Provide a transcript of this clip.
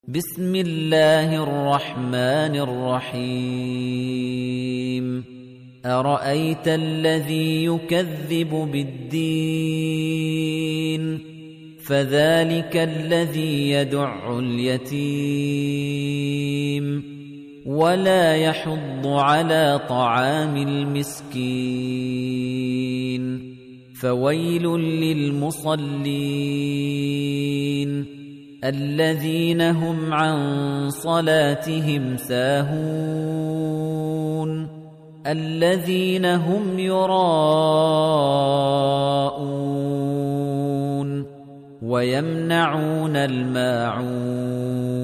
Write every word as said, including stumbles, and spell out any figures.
بسم الله الرحمن الرحيم أرأيت الذي يكذب بالدين فذلك الذي يدع اليتيم ولا يحض على طعام المسكين فويل للمصلين الذين هم عن صلاتهم ساهون الذين هم يراءون ويمنعون الماعون